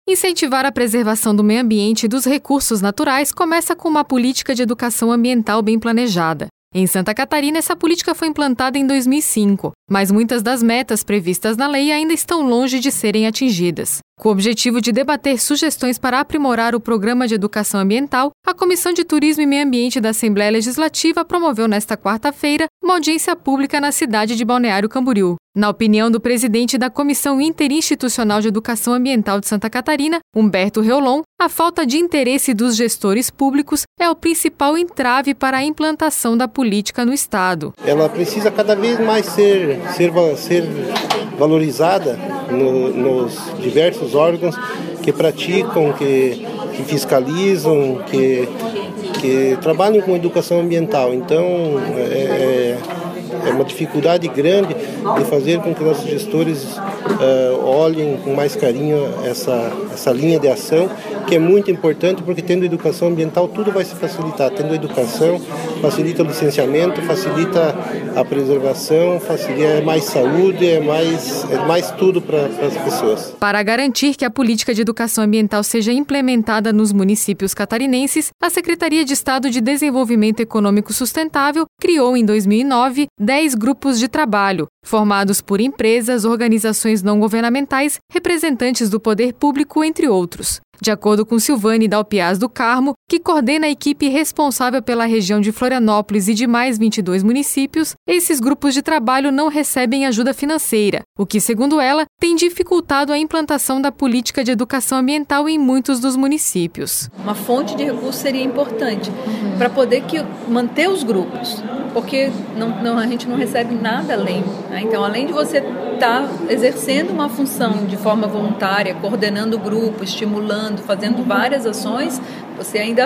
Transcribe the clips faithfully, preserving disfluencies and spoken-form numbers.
Incentivar a preservação do meio ambiente e dos recursos naturais começa com uma política de educação ambiental bem planejada. Em Santa Catarina, essa política foi implantada em dois mil e cinco, mas muitas das metas previstas na lei ainda estão longe de serem atingidas. Com o objetivo de debater sugestões para aprimorar o Programa de Educação Ambiental, a Comissão de Turismo e Meio Ambiente da Assembleia Legislativa promoveu nesta quarta-feira uma audiência pública na cidade de Balneário Camboriú. Na opinião do presidente da Comissão Interinstitucional de Educação Ambiental de Santa Catarina, Humberto Reolon, a falta de interesse dos gestores públicos é o principal entrave para a implantação da política no Estado. Ela precisa cada vez mais ser, ser, ser valorizada no, nos diversos órgãos que praticam, que, que fiscalizam, que, que trabalham com educação ambiental. Então, é, é uma dificuldade grande de fazer com que nossos gestores uh, olhem com mais carinho essa, essa linha de ação, que é muito importante, porque tendo educação ambiental tudo vai se facilitar. Tendo educação, facilita o licenciamento, facilita a preservação, facilita é mais saúde, é mais, é mais tudo para as pessoas. Para garantir que a política de educação ambiental seja implementada nos municípios catarinenses, a Secretaria de Estado de Desenvolvimento Econômico Sustentável criou em dois mil e nove dez grupos de trabalho, formados por empresas, organizações não governamentais, representantes do poder público, entre outros. De acordo com Silvane Dalpiaz do Carmo, que coordena a equipe responsável pela região de Florianópolis e de mais vinte e dois municípios, esses grupos de trabalho não recebem ajuda financeira, o que, segundo ela, tem dificultado a implantação da política de educação ambiental em muitos dos municípios. Uma fonte de recursos seria importante uhum. para poder que, manter os grupos, porque não, não, a gente não recebe nada além. Né? Então, além de você estar exercendo uma função de forma voluntária, coordenando o grupo, estimulando, fazendo várias ações, você ainda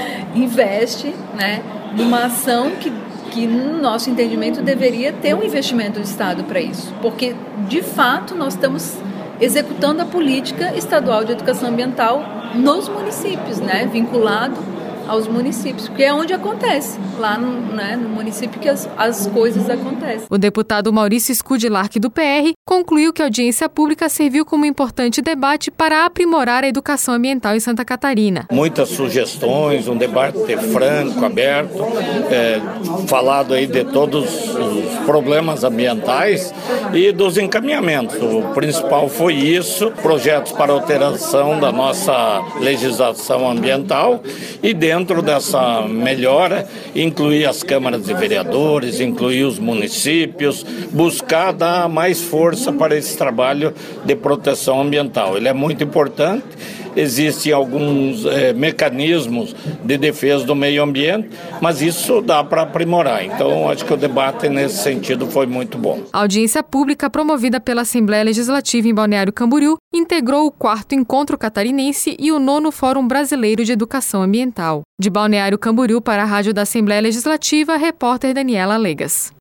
investe, né, numa ação que, que, no nosso entendimento, deveria ter um investimento do Estado para isso. Porque, de fato, nós estamos executando a política estadual de educação ambiental nos municípios, né, vinculado aos municípios, porque é onde acontece, lá no, né, no município que as, as coisas acontecem. O deputado Maurício Scudilark, do P R, concluiu que a audiência pública serviu como importante debate para aprimorar a educação ambiental em Santa Catarina. Muitas sugestões, um debate franco, aberto, é, falado aí de todos os problemas ambientais e dos encaminhamentos. O principal foi isso, projetos para alteração da nossa legislação ambiental e dentro Dentro dessa melhora, incluir as câmaras de vereadores, incluir os municípios, buscar dar mais força para esse trabalho de proteção ambiental. Ele é muito importante, existem alguns eh, mecanismos de defesa do meio ambiente, mas isso dá para aprimorar. Então, acho que o debate nesse sentido foi muito bom. A audiência pública promovida pela Assembleia Legislativa em Balneário Camboriú integrou o quarto Encontro Catarinense e o nono Fórum Brasileiro de Educação Ambiental. De Balneário Camboriú para a Rádio da Assembleia Legislativa, repórter Daniela Legas.